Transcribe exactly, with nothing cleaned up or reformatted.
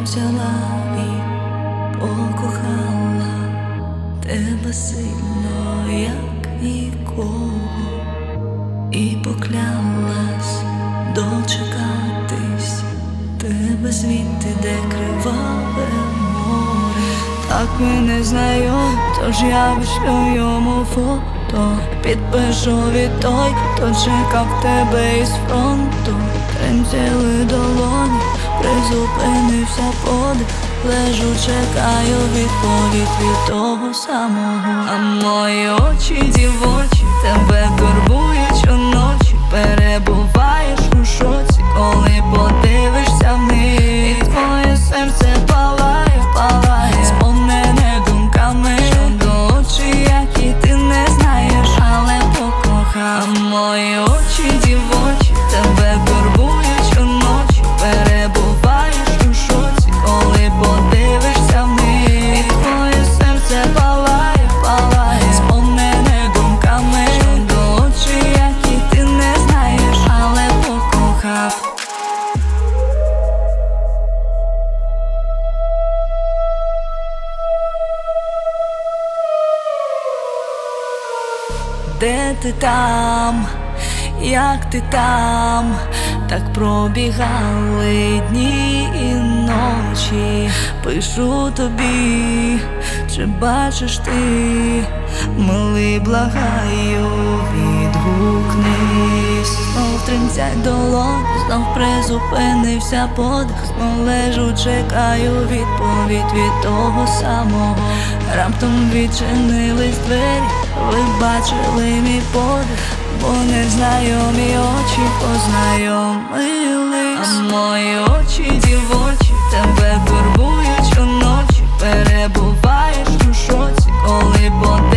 взяла і покохала тебе сильно, як нікого, і поклялась дочекатись тебе звідти, де криваве море. Так ми не знайомі, тож я вишлю йому фото, підпишу від той, хто чекав тебе із фронту. Тремтіли долоні, призупинився подих, лежу, чекаю відповідь від того самого. А мої очі дівочі тебе турбують уночі, перебуваєш у шоці, коли подивишся вниз, і твоє серце палає, палає, сповнене думками щодо очі, які ти не знаєш, але покохав. А мої очі дівочі тебе турбують уночі, перебуваєш у шоці, коли подивишся вниз, і твоє серце палає, палає, сповнене думками щодо очі, які ти не знаєш, але покохав. Де ти там? Як ти там? Так пробігали дні і ночі. Пишу тобі, чи бачиш ти? Милий, благаю, відгукнись. Знов тремтять долоні, знов призупинився подих, знов лежу, чекаю відповідь від того самого. Раптом відчинились двері, ви бачили мій подих, бо незнайомі очі познайомились. А мої очі дівочі тебе турбують уночі, перебуваєш у шоці, коли подивишся